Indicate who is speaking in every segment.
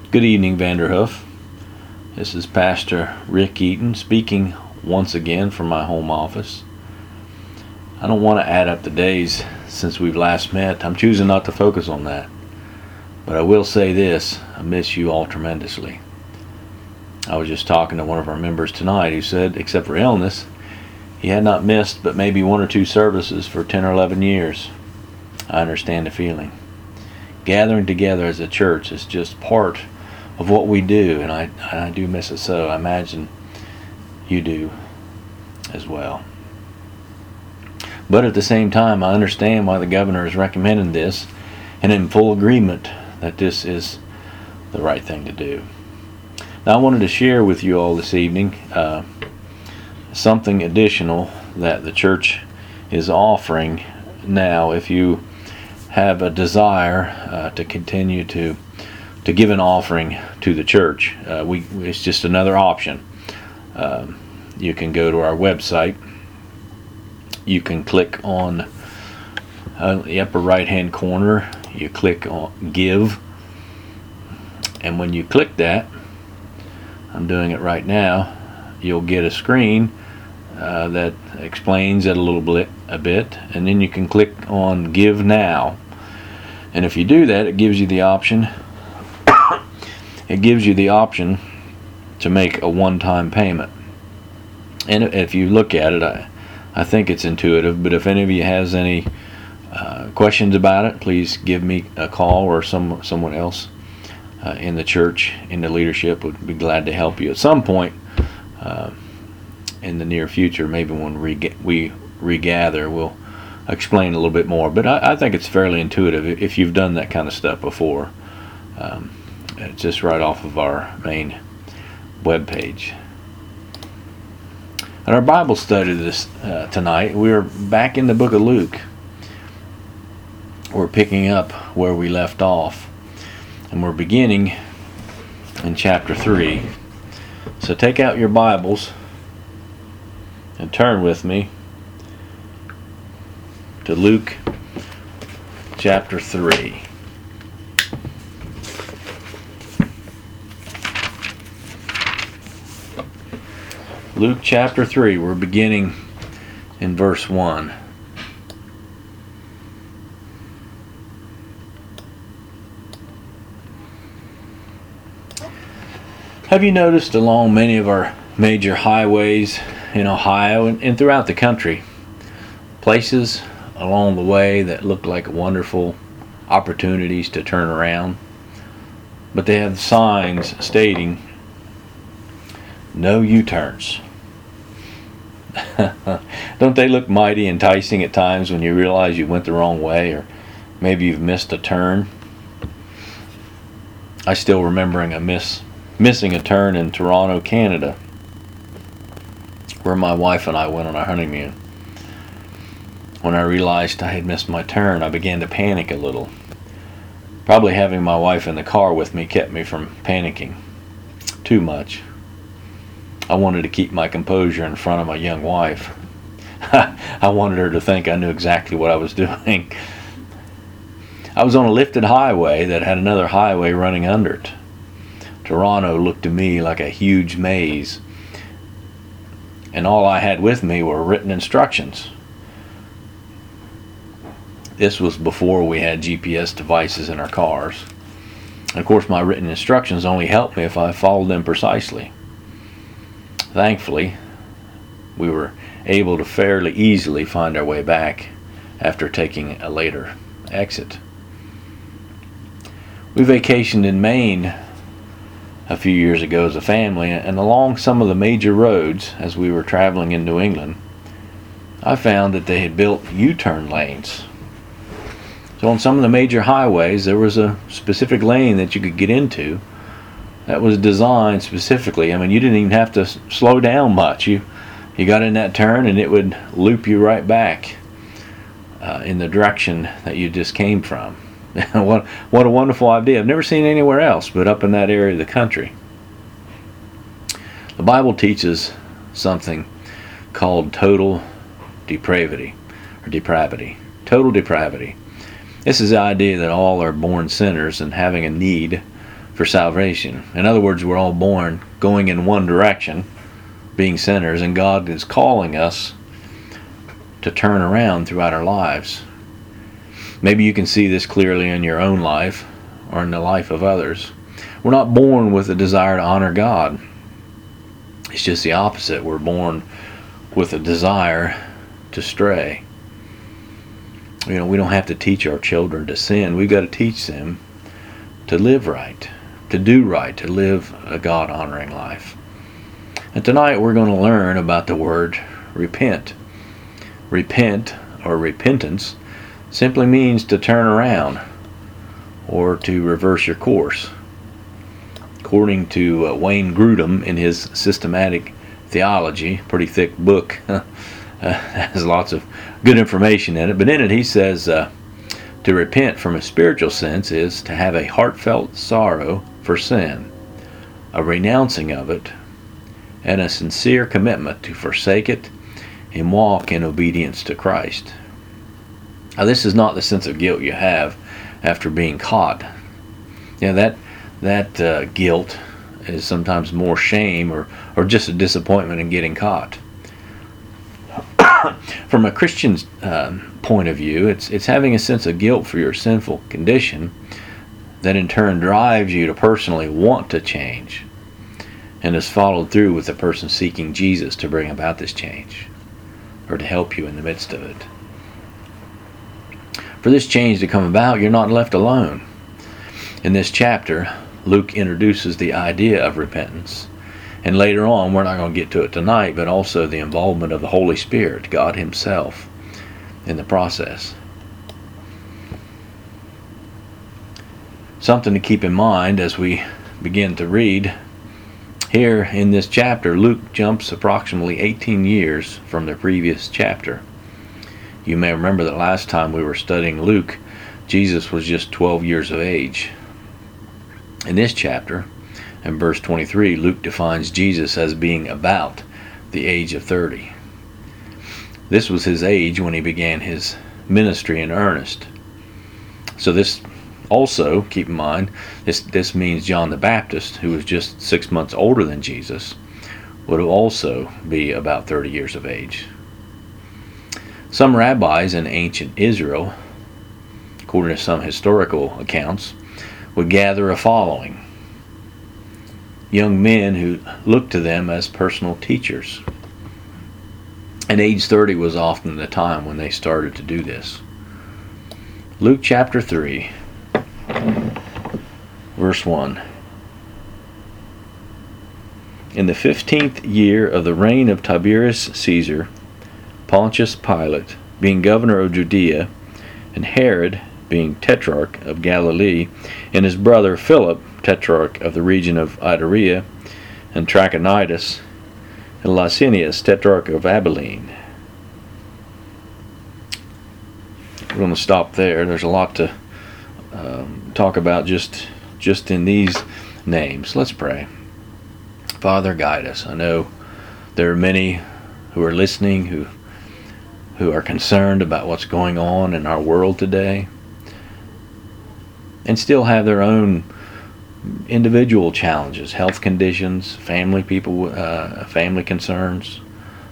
Speaker 1: Good evening, Vanderhoof. This is Pastor Rick Eaton speaking once again from my home office. I don't want to add up the days since we've last met. I'm choosing not to focus on that. But I will say this, I miss you all tremendously. I was just talking to one of our members tonight who said, except for illness, he had not missed but maybe 1 or 2 services for 10 or 11 years. I understand the feeling. Gathering together as a church is just part of what we do, and I do miss it so. I imagine you do as well. But at the same time, I understand why the governor is recommending this, and in full agreement that this is the right thing to do. Now, I wanted to share with you all this evening something additional that the church is offering now if you have a desire to continue to give an offering to the church. It's just another option. You can go to our website. You can click on the upper right hand corner. You click on Give, and when you click that, I'm doing it right now, you'll get a screen that explains it a bit, and then you can click on Give Now. And if you do that, it gives you the option to make a one-time payment. And if you look at it, I think it's intuitive, but if any of you has any questions about it, please give me a call, or someone else in the church, in the leadership, would be glad to help you at some point in the near future. Maybe when we regather, we'll explain a little bit more, but I think it's fairly intuitive if you've done that kind of stuff before. It's just right off of our main web page. In our Bible study tonight, we're back in the book of Luke. We're picking up where we left off, and we're beginning in chapter 3. So take out your Bibles and turn with me to Luke chapter 3. Luke chapter 3, we're beginning in verse 1. Have you noticed along many of our major highways in Ohio and throughout the country, places along the way that look like wonderful opportunities to turn around, but they have signs stating no U-turns? Don't they look mighty enticing at times when you realize you went the wrong way, or maybe you've missed a turn? I still remembering missing a turn in Toronto, Canada, where my wife and I went on our honeymoon. When I realized I had missed my turn, I began to panic a little. Probably having my wife in the car with me kept me from panicking too much. I wanted to keep my composure in front of my young wife. I wanted her to think I knew exactly what I was doing. I was on a lifted highway that had another highway running under it. Toronto looked to me like a huge maze, and all I had with me were written instructions. This was before we had GPS devices in our cars. And of course, my written instructions only helped me if I followed them precisely. Thankfully, we were able to fairly easily find our way back after taking a later exit. We vacationed in Maine a few years ago as a family, and along some of the major roads as we were traveling in New England, I found that they had built U-turn lanes. So on some of the major highways, there was a specific lane that you could get into that was designed specifically. I mean, you didn't even have to slow down much. You got in that turn and it would loop you right back in the direction that you just came from. What a wonderful idea. I've never seen it anywhere else but up in that area of the country. The Bible teaches something called total depravity, or depravity. Total depravity. This is the idea that all are born sinners and having a need for salvation. In other words, we're all born going in one direction, being sinners, and God is calling us to turn around throughout our lives. Maybe you can see this clearly in your own life or in the life of others. We're not born with a desire to honor God. It's just the opposite. We're born with a desire to stray. We don't have to teach our children to sin. We've got to teach them to live right, to do right, to live a God-honoring life. And tonight we're going to learn about the word repent. Repent, or repentance, simply means to turn around or to reverse your course. According to Wayne Grudem in his Systematic Theology, pretty thick book, has lots of good information in it, but in it he says to repent from a spiritual sense is to have a heartfelt sorrow for sin, a renouncing of it, and a sincere commitment to forsake it and walk in obedience to Christ. Now, this is not the sense of guilt you have after being caught. That guilt is sometimes more shame or just a disappointment in getting caught. From a Christian's point of view, it's having a sense of guilt for your sinful condition that in turn drives you to personally want to change and is followed through with the person seeking Jesus to bring about this change or to help you in the midst of it. For this change to come about, you're not left alone. In this chapter, Luke introduces the idea of repentance. And later on, we're not going to get to it tonight, but also the involvement of the Holy Spirit, God Himself, in the process. Something to keep in mind as we begin to read. Here in this chapter, Luke jumps approximately 18 years from the previous chapter. You may remember that last time we were studying Luke, Jesus was just 12 years of age. In this chapter, in verse 23, Luke defines Jesus as being about the age of 30. This was his age when he began his ministry in earnest. So this also, keep in mind, this means John the Baptist, who was just 6 months older than Jesus, would also be about 30 years of age. Some rabbis in ancient Israel, according to some historical accounts, would gather a following. Young men who looked to them as personal teachers. And age 30 was often the time when they started to do this. Luke chapter 3, verse 1. In the 15th year of the reign of Tiberius Caesar, Pontius Pilate, being governor of Judea, and Herod, being tetrarch of Galilee, and his brother Philip, tetrarch of the region of Iturea and Trachonitis, and Lysanias, tetrarch of Abilene. We're going to stop there. There's a lot to talk about just in these names. Let's pray. Father, guide us. I know there are many who are listening who are concerned about what's going on in our world today and still have their own individual challenges, health conditions, family concerns.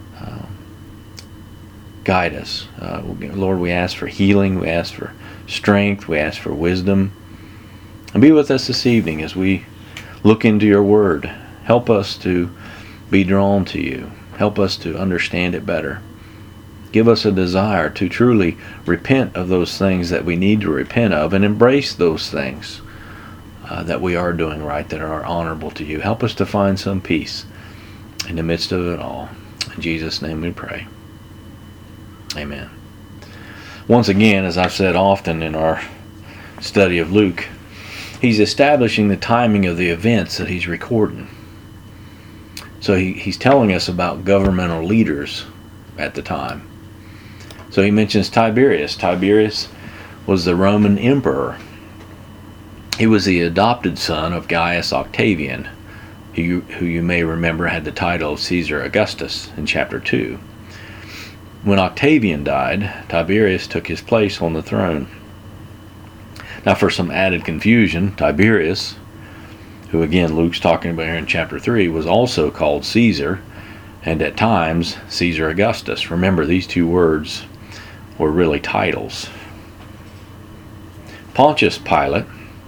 Speaker 1: Guide us. Lord, we ask for healing, we ask for strength, we ask for wisdom. And be with us this evening as we look into your word. Help us to be drawn to you. Help us to understand it better. Give us a desire to truly repent of those things that we need to repent of and embrace those things that we are doing right, that are honorable to you. Help us to find some peace in the midst of it all. In Jesus' name we pray. Amen. Once again, as I've said often in our study of Luke, he's establishing the timing of the events that he's recording. So he's telling us about governmental leaders at the time. So he mentions Tiberius. Tiberius was the Roman emperor. He was the adopted son of Gaius Octavian, who you may remember had the title of Caesar Augustus in chapter 2. When Octavian died, Tiberius took his place on the throne. Now, for some added confusion, Tiberius who again Luke's talking about here in chapter 3, was also called Caesar, and at times Caesar Augustus. Remember, these two words were really titles. Pontius Pilate,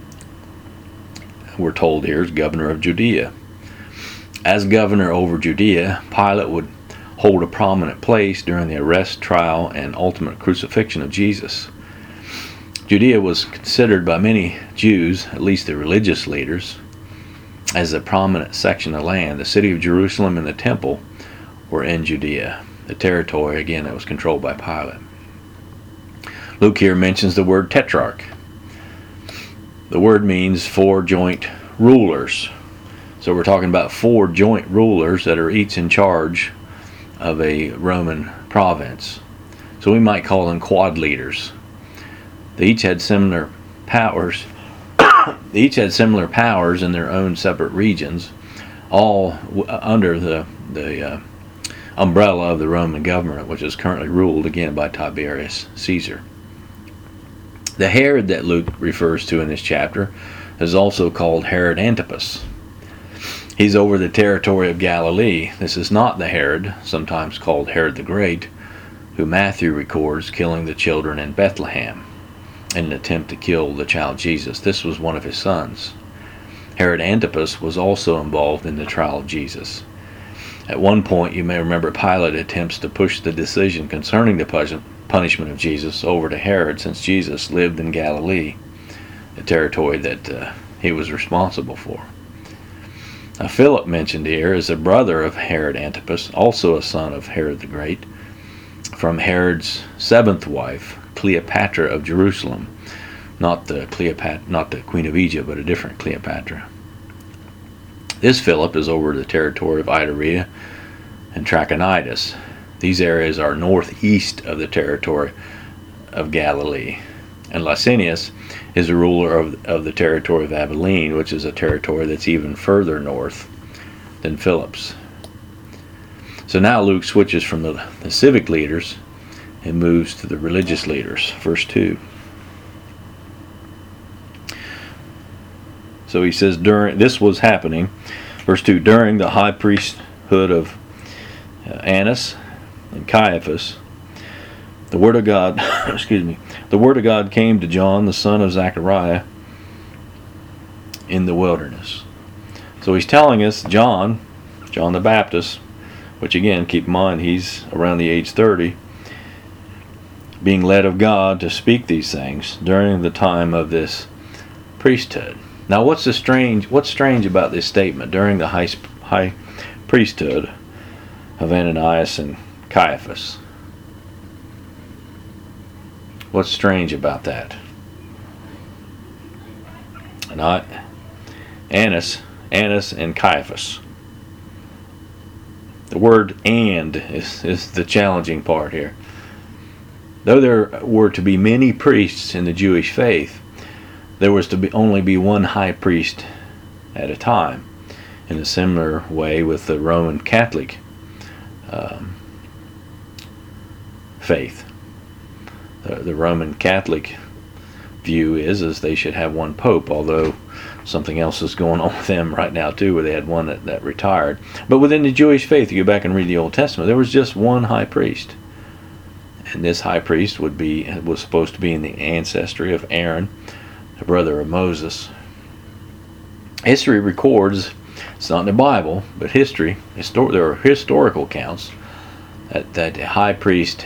Speaker 1: we're told here, is governor of Judea. As governor over Judea, Pilate would hold a prominent place during the arrest, trial, and ultimate crucifixion of Jesus. Judea was considered by many Jews, at least the religious leaders, as a prominent section of land. The city of Jerusalem and the temple were in Judea, the territory, again, that was controlled by Pilate. Luke here mentions the word tetrarch. The word means four joint rulers. So we're talking about four joint rulers that are each in charge of a Roman province. So we might call them quad leaders. They each had similar powers. They each had similar powers in their own separate regions, all under the umbrella of the Roman government, which is currently ruled again by Tiberius Caesar. The Herod that Luke refers to in this chapter is also called Herod Antipas. He's over the territory of Galilee. This is not the Herod, sometimes called Herod the Great, who Matthew records killing the children in Bethlehem in an attempt to kill the child Jesus. This was one of his sons. Herod Antipas was also involved in the trial of Jesus. At one point, you may remember, Pilate attempts to push the decision concerning the punishment of Jesus over to Herod, since Jesus lived in Galilee, the territory that he was responsible for. Now, Philip, mentioned here, is a brother of Herod Antipas, also a son of Herod the Great, from Herod's seventh wife, Cleopatra of Jerusalem. Not the Queen of Egypt, but a different Cleopatra. This Philip is over the territory of Iturea and Trachonitis. These areas are northeast of the territory of Galilee. And Licinius is a ruler of the territory of Abilene, which is a territory that's even further north than Philip's. So now Luke switches from the civic leaders and moves to the religious leaders. Verse 2. So he says, this was happening, verse 2, during the high priesthood of Annas and Caiaphas, the word of God, the word of God came to John, the son of Zechariah, in the wilderness. So he's telling us John the Baptist, which again, keep in mind, he's around the age 30, being led of God to speak these things during the time of this priesthood. Now, what's strange about this statement, during the high priesthood of Ananias and Caiaphas? What's strange about that? Not Annas and Caiaphas. The word "and" is the challenging part here. Though there were to be many priests in the Jewish faith, there was to only be one high priest at a time, in a similar way with the Roman Catholic faith. The Roman Catholic view is they should have one pope, although something else is going on with them right now too, where they had one that retired. But within the Jewish faith, you go back and read the Old Testament, there was just one high priest. And this high priest was supposed to be in the ancestry of Aaron, the brother of Moses. History records, it's not in the Bible, but there are historical accounts that the high priest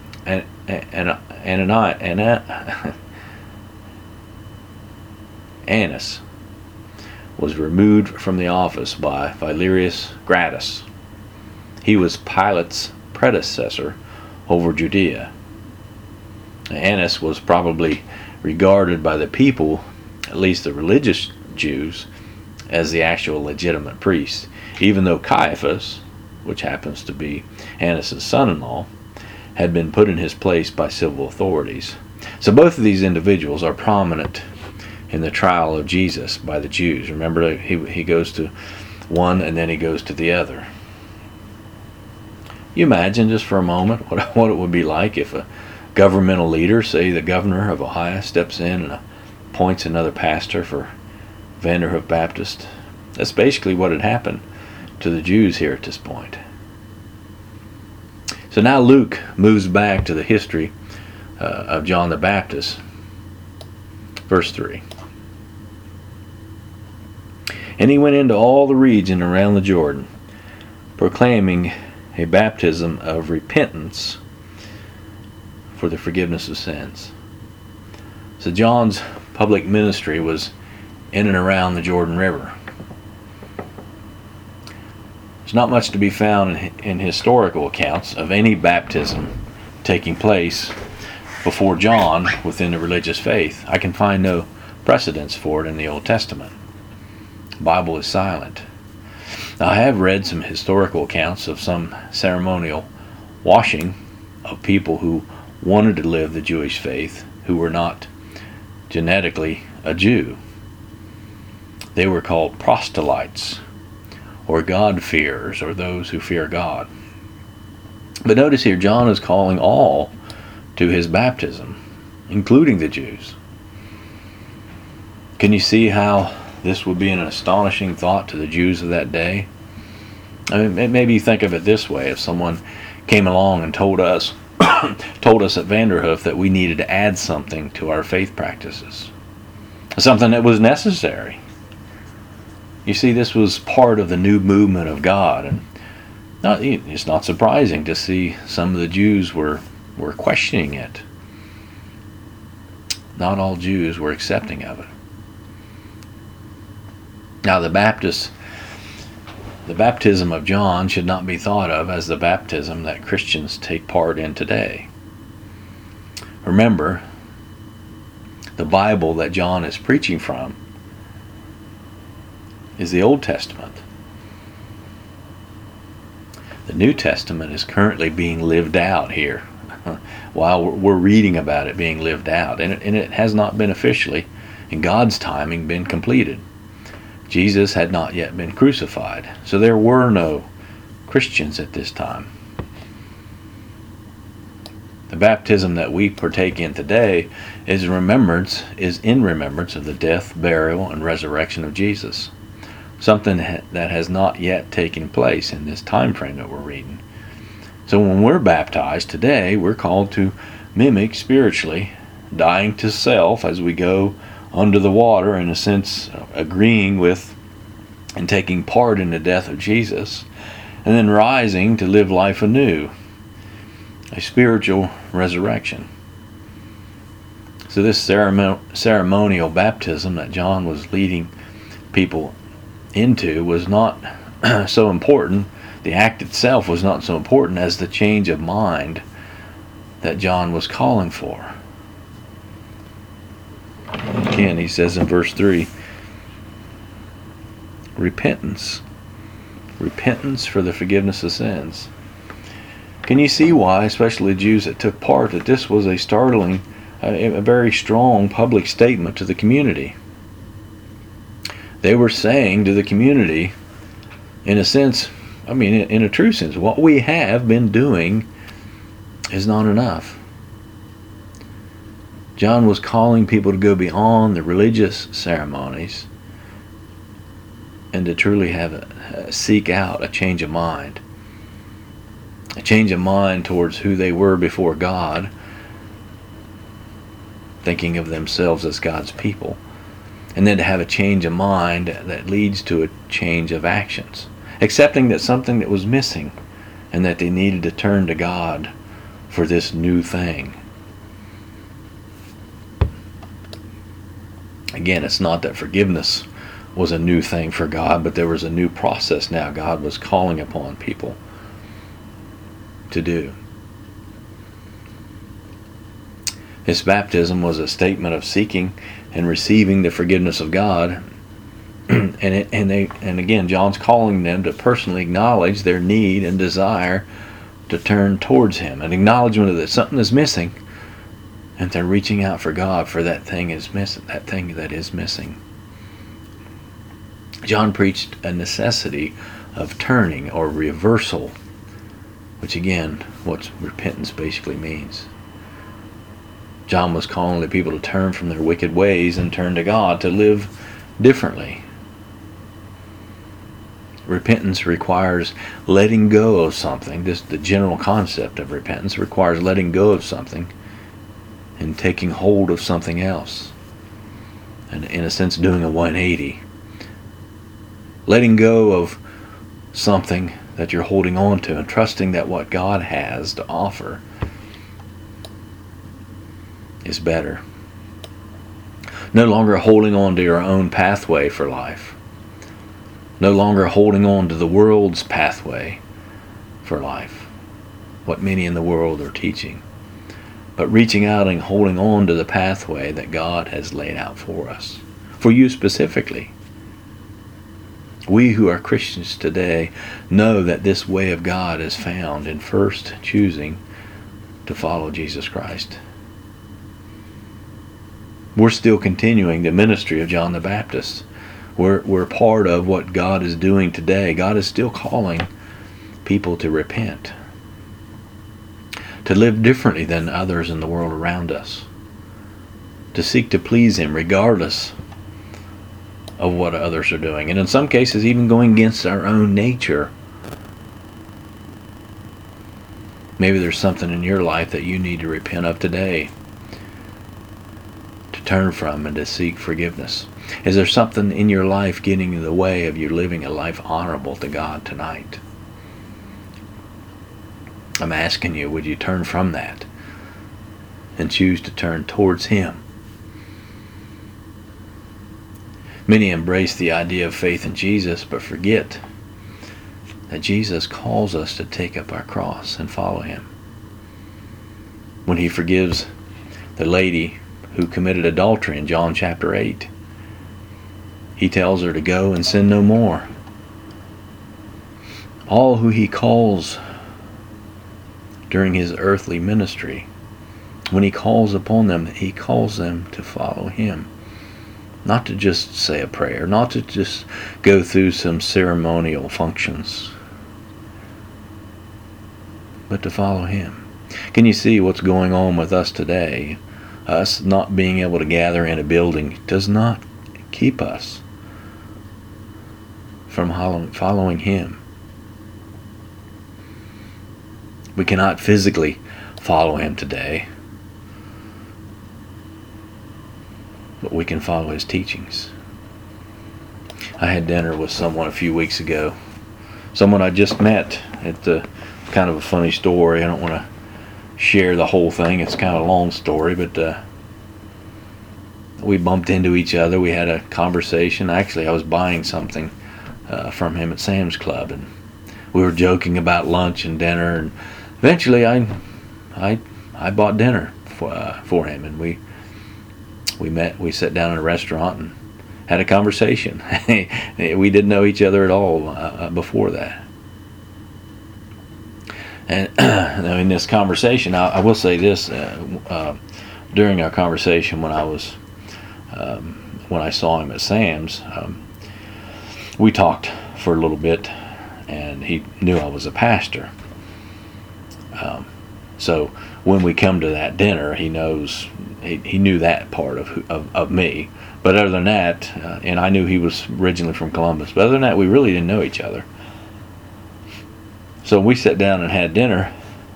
Speaker 1: Annas was removed from the office by Valerius Gratus. He was Pilate's predecessor over Judea. Annas was probably regarded by the people, at least the religious Jews, as the actual legitimate priest, even though Caiaphas, which happens to be Annas' son-in-law, had been put in his place by civil authorities. So both of these individuals are prominent in the trial of Jesus by the Jews. Remember, he goes to one and then he goes to the other. You imagine just for a moment what it would be like if a governmental leader, say the governor of Ohio, steps in and appoints another pastor for Vanderhoof Baptist That's basically what had happened to the Jews here at this point. So now Luke moves back to the history of John the Baptist. Verse 3. And he went into all the region around the Jordan, proclaiming a baptism of repentance for the forgiveness of sins. So John's public ministry was in and around the Jordan River. There's not much to be found in historical accounts of any baptism taking place before John within the religious faith. I can find no precedents for it in the Old Testament. The Bible is silent. Now, I have read some historical accounts of some ceremonial washing of people who wanted to live the Jewish faith, who were not genetically a Jew. They were called proselytes, or God-fearers, or those who fear God. But notice here, John is calling all to his baptism, including the Jews. Can you see how this would be an astonishing thought to the Jews of that day? I mean, maybe you think of it this way: if someone came along and told us at Vanderhoof that we needed to add something to our faith practices, something that was necessary. You see, this was part of the new movement of God, and it's not surprising to see some of the Jews were questioning it. Not all Jews were accepting of it. Now, the baptism of John should not be thought of as the baptism that Christians take part in today. Remember, the Bible that John is preaching from is the Old Testament. The New Testament is currently being lived out here while we're reading about it being lived out, and it has not been officially, in God's timing, been completed. Jesus had not yet been crucified, so there were no Christians at this time. The baptism that we partake in today is in remembrance of the death, burial, and resurrection of Jesus. Something that has not yet taken place in this time frame that we're reading. So when we're baptized today, we're called to mimic spiritually, dying to self as we go under the water, in a sense agreeing with and taking part in the death of Jesus, and then rising to live life anew, a spiritual resurrection. So this ceremonial baptism that John was leading people into was not so important. The act itself was not so important as the change of mind that John was calling for. Again, he says in verse 3, repentance for the forgiveness of sins. Can you see why, especially the Jews that took part, that this was a startling, a very strong public statement to the community? They were saying to the community, in a sense, in a true sense, what we have been doing is not enough. John was calling people to go beyond the religious ceremonies and to truly seek out a change of mind. A change of mind towards who they were before God, thinking of themselves as God's people. And then to have a change of mind that leads to a change of actions. Accepting that something that was missing and that they needed to turn to God for this new thing. Again, it's not that forgiveness was a new thing for God, but there was a new process now God was calling upon people to do. His baptism was a statement of seeking and receiving the forgiveness of God, and again, John's calling them to personally acknowledge their need and desire to turn towards Him, an acknowledgement that something is missing, and they're reaching out for God for that thing that is missing. John preached a necessity of turning or reversal, which again, what repentance basically means. John was calling the people to turn from their wicked ways and turn to God, to live differently. Repentance requires letting go of something. The general concept of repentance requires letting go of something and taking hold of something else. And in a sense, doing a 180. Letting go of something that you're holding on to and trusting that what God has to offer is better. No longer holding on to your own pathway for life. No longer holding on to the world's pathway for life, what many in the world are teaching, but reaching out and holding on to the pathway that God has laid out for us, for you specifically. We who are Christians today know that this way of God is found in first choosing to follow Jesus Christ. We're still continuing the ministry of John the Baptist. We're part of what God is doing today. God is still calling people to repent, to live differently than others in the world around us, to seek to please Him regardless of what others are doing, and in some cases even going against our own nature. Maybe there's something in your life that you need to repent of today, to turn from and to seek forgiveness. Is there something in your life getting in the way of you living a life honorable to God tonight? I'm asking you, would you turn from that and choose to turn towards Him? Many embrace the idea of faith in Jesus, but forget that Jesus calls us to take up our cross and follow Him. When He forgives the lady who committed adultery in John chapter 8, He tells her to go and sin no more. All who He calls during His earthly ministry, when He calls upon them, He calls them to follow Him. Not to just say a prayer, not to just go through some ceremonial functions, but to follow Him. Can you see what's going on with us today? Us not being able to gather in a building does not keep us from following Him. We cannot physically follow Him today, but we can follow His teachings. I had dinner with someone a few weeks ago, someone I just met. It's kind of a funny story. I don't want to share the whole thing. It's kind of a long story, but we bumped into each other. We had a conversation. Actually, I was buying something from him at Sam's Club, and we were joking about lunch and dinner, and eventually I bought dinner for him, and we sat down in a restaurant and had a conversation. We didn't know each other at all before that. And in this conversation, I will say this: during our conversation, when I saw him at Sam's, we talked for a little bit, and he knew I was a pastor. So when we come to that dinner, he knew that part of me. But other than that, and I knew he was originally from Columbus, but other than that, we really didn't know each other. So we sat down and had dinner.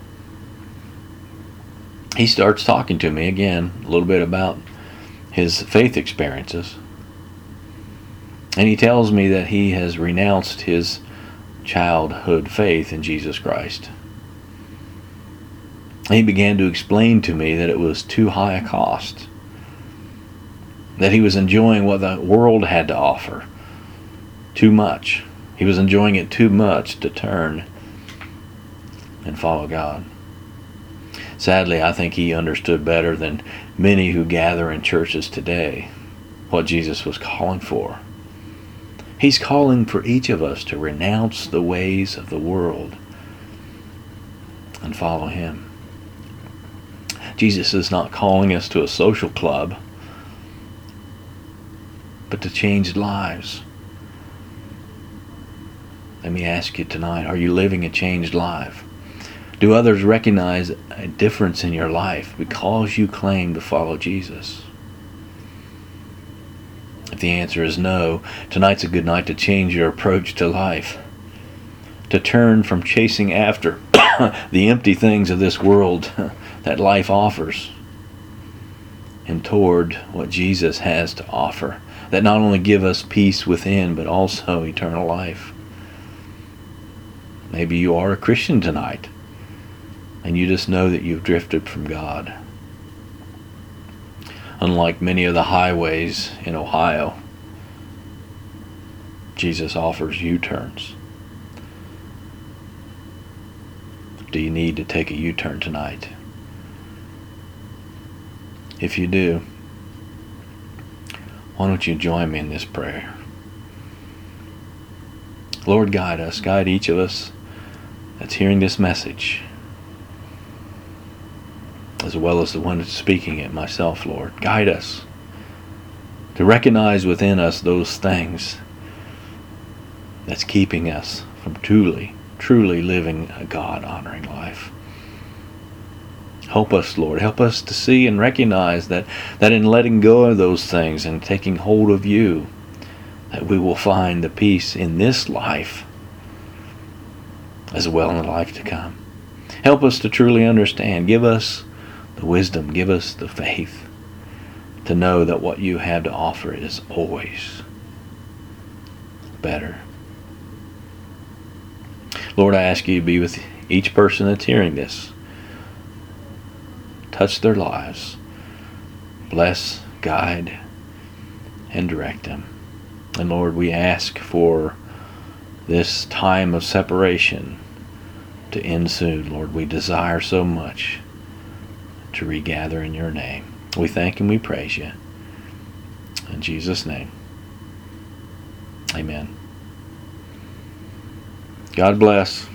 Speaker 1: He starts talking to me again a little bit about his faith experiences. And he tells me that he has renounced his childhood faith in Jesus Christ. He began to explain to me that it was too high a cost, that he was enjoying what the world had to offer too much. He was enjoying it too much to turn and follow God. Sadly, I think he understood better than many who gather in churches today what Jesus was calling for. He's calling for each of us to renounce the ways of the world and follow Him. Jesus is not calling us to a social club, but to changed lives. Let me ask you tonight, are you living a changed life? Do others recognize a difference in your life because you claim to follow Jesus? If the answer is no, tonight's a good night to change your approach to life. To turn from chasing after the empty things of this world that life offers, and toward what Jesus has to offer, that not only give us peace within, but also eternal life. Maybe you are a Christian tonight, and you just know that you've drifted from God. Unlike many of the highways in Ohio, Jesus offers U-turns. Do you need to take a U-turn tonight? If you do, why don't you join me in this prayer? Lord, guide us, guide each of us that's hearing this message, as well as the one that's speaking it, myself, Lord. Guide us to recognize within us those things that's keeping us from truly living a God-honoring life. Help us, Lord. Help us to see and recognize that in letting go of those things and taking hold of you, that we will find the peace in this life as well in the life to come. Help us to truly understand. Give us the wisdom. Give us the faith to know that what you have to offer is always better. Lord, I ask you to be with each person that's hearing this. Touch their lives. Bless, guide, and direct them. And Lord, we ask for this time of separation to end soon. Lord, we desire so much to regather in your name. We thank and we praise you. In Jesus' name, amen. God bless.